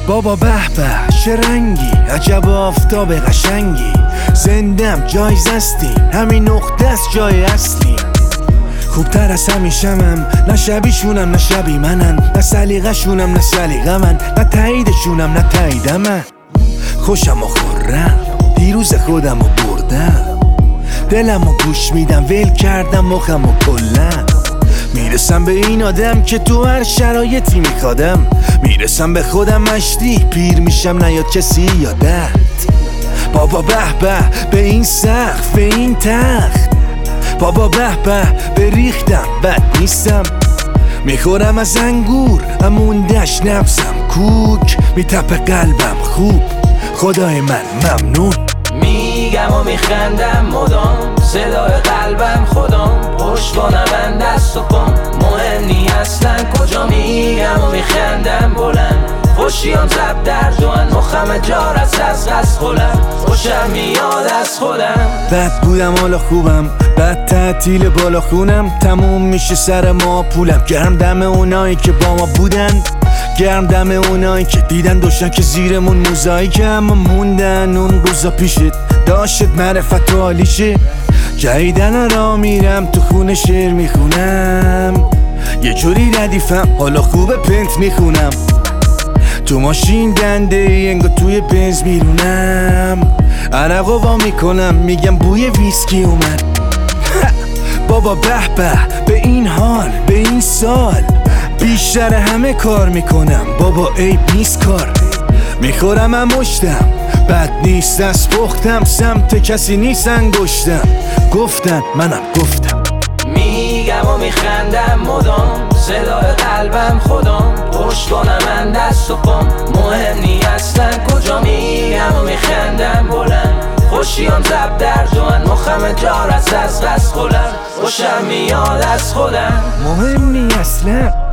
بابا به به چه رنگی، عجب آفتاب قشنگی. زندم جایزستیم، همین نقطه است جای اصلی. خوبتر از همیشمم، نه شبیشونم نه شبی منن، نه سلیقه‌شونم نه سلیقه من، نه تاییدشونم نه تایید من. خوشم و خورم، دیروز خودم و بردم، دلم و گوش میدم، ول کردم مخم و کلم. میرسم به این آدم که تو هر شرایطی میخوادم، میرسم به خودم مشتی، پیر میشم نیاد کسی یادت. بابا به به به این سقف، به این تخت، بابا به به به ریختم بد نیستم. میخورم از انگور اموندش نفسم کوک، میتپه قلبم خوب خدای من ممنون. میگم و میخندم مدام، صدای قلبم خودم، پشتوانم من دست و پام، مهم نی اصلا کجا. میگم و میخندم بلند، خوشیام زب در دوان، مخم جار از خولم، خوشم میاد از خودم. بد بودم حالا خوبم، بد تعطیل بالا خونم، تموم میشه سر ما پولم. گرم دم اونایی که با ما بودن، گرم دم اونایی که دیدن داشتن که زیرمون موزاییک، اما موندن اون روزا پیشت داشت معرفت و حالیشه. جدیدن را میرم تو خونه شعر میخونم، یه جوری ردیفم حالا خوبه پنت میخونم. تو ماشین دنده ای انگار توی بنز میرونم، عرقو وا میکنم میگم بوی ویسکی اومد. بابا به به به این حال، به این سال، بیشتر همه کار میکنم بابا عیب نیست کار. میخورم هم مشتم، بد نیست از پختم، سمت کسی نیست انگشتم، گفتن منم گفتم. میگم و میخندم مدام، صدای قلبم خودم، پشتوانم من دست و پام، مهم نی اصلا کجا. میگم و میخندم بلند، خوشیام زب در دوان، مخم جار از خولم، خوشم میاد از خودم. مهم نی اصلا